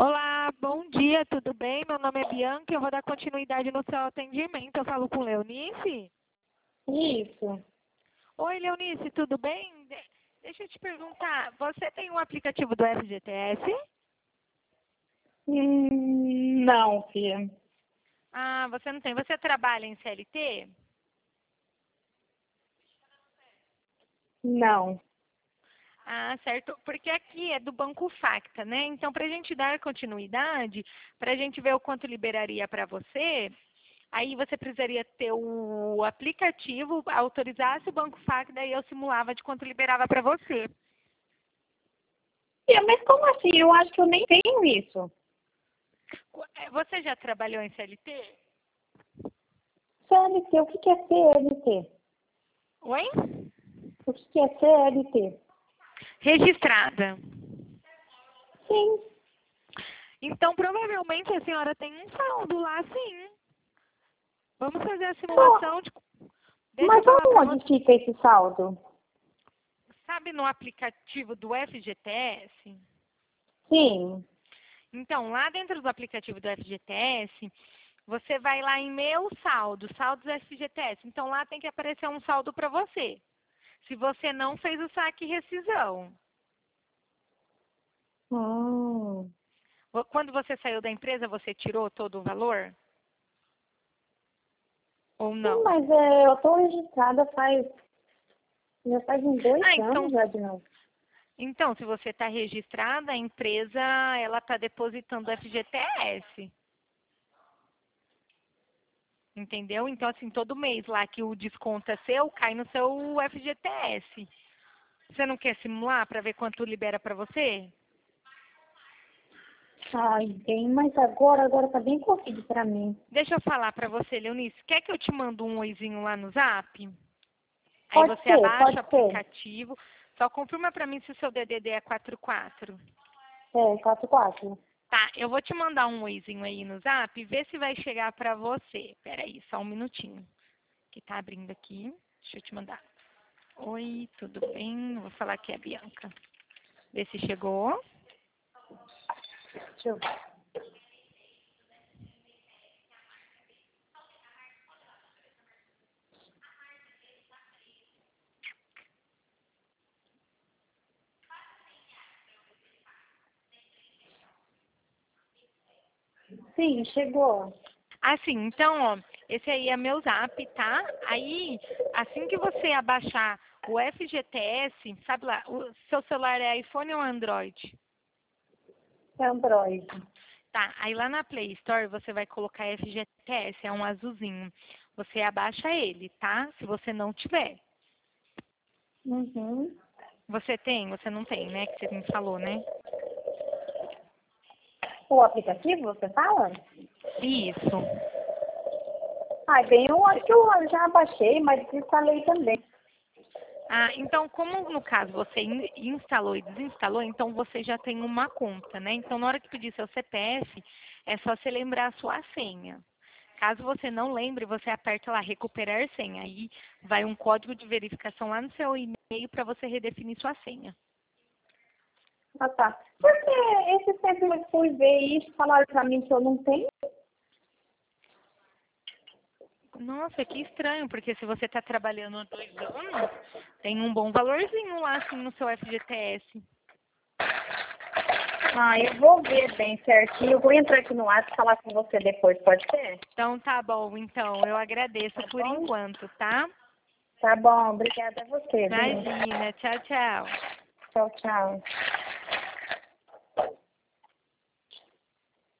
Olá, bom dia, tudo bem? Meu nome é Bianca, eu vou dar continuidade no seu atendimento. Eu falo com Leonice? Isso. Oi, Leonice, tudo bem? Deixa eu te perguntar, você tem um aplicativo do FGTS? Não, filha. Ah, você não tem. Você trabalha em CLT? Não. Ah, certo. Porque aqui é do Banco Facta, né? Então, para a gente dar continuidade, para a gente ver o quanto liberaria para você, aí você precisaria ter o aplicativo, autorizasse o Banco Facta e eu simulava de quanto liberava para você. Filha, mas como assim? Eu acho que eu nem tenho isso. Você já trabalhou em CLT? CLT, o que é CLT? Oi? O que é CLT? Registrada. Sim. Então, provavelmente a senhora tem um saldo lá, sim. Vamos fazer a Bom, simulação de... Deixa eu mas falar para onde você. fica esse saldo? Sabe no aplicativo do FGTS? Sim. Então, lá dentro do aplicativo do FGTS, você vai lá em Meu Saldo, saldos FGTS. Então, lá tem que aparecer um saldo para você. Se você não fez o saque e rescisão. Hum. Quando você saiu da empresa, você tirou todo o valor? Ou Sim, não? mas eu estou registrada já faz uns 2 Ah, anos já de novo. então, se você está registrada, a empresa ela está depositando FGTS. Entendeu? Então, assim, todo mês lá que o desconto é seu, cai no seu FGTS. Você não quer simular para ver quanto libera para você? Ai, bem, mas agora tá bem corrido para mim. Deixa eu falar para você, Leonice. Quer que eu te mando um oizinho lá no Zap? Aí Pode você ser, abaixa o pode ser. aplicativo. Só confirma para mim se o seu DDD é 44. É, 44. Tá, eu vou te mandar um oizinho aí no Zap e ver se vai chegar para você. Peraí, só um minutinho. Que tá abrindo aqui. Deixa eu te mandar. Oi, tudo bem? Vou falar que é a Bianca. Vê se chegou. Deixa eu ver. Sim, chegou. Assim, então, ó, esse aí é meu Zap, tá? Aí, assim que você abaixar o FGTS, sabe lá, o seu celular é iPhone ou Android? É Android. Tá, aí lá na Play Store você vai colocar FGTS, é um azulzinho. Você abaixa ele, tá? Se você não tiver. Uhum. Você tem? Você não tem, né? Que você me falou, né? O aplicativo, você fala? Isso. Ah, bem, eu acho que eu já baixei, mas instalei também. Ah, então, como no caso você instalou e desinstalou, então você já tem uma conta, né? Então, na hora que pedir seu CPF, é só você lembrar a sua senha. Caso você não lembre, você aperta lá recuperar senha. Aí vai um código de verificação lá no seu e-mail para você redefinir sua senha. Ah, tá. Porque esse tempo eu fui ver isso, falaram pra mim que eu não tenho. Nossa, que estranho, porque se você está trabalhando há 2 anos, tem um bom valorzinho lá assim no seu FGTS. Ah, eu vou ver bem certinho. Eu vou entrar aqui no WhatsApp e falar com você depois, pode ser? Então tá bom, então eu agradeço Tá por bom? enquanto, tá? Tá bom, obrigada a você, viu? Imagina, tchau, tchau. Tchau, tchau.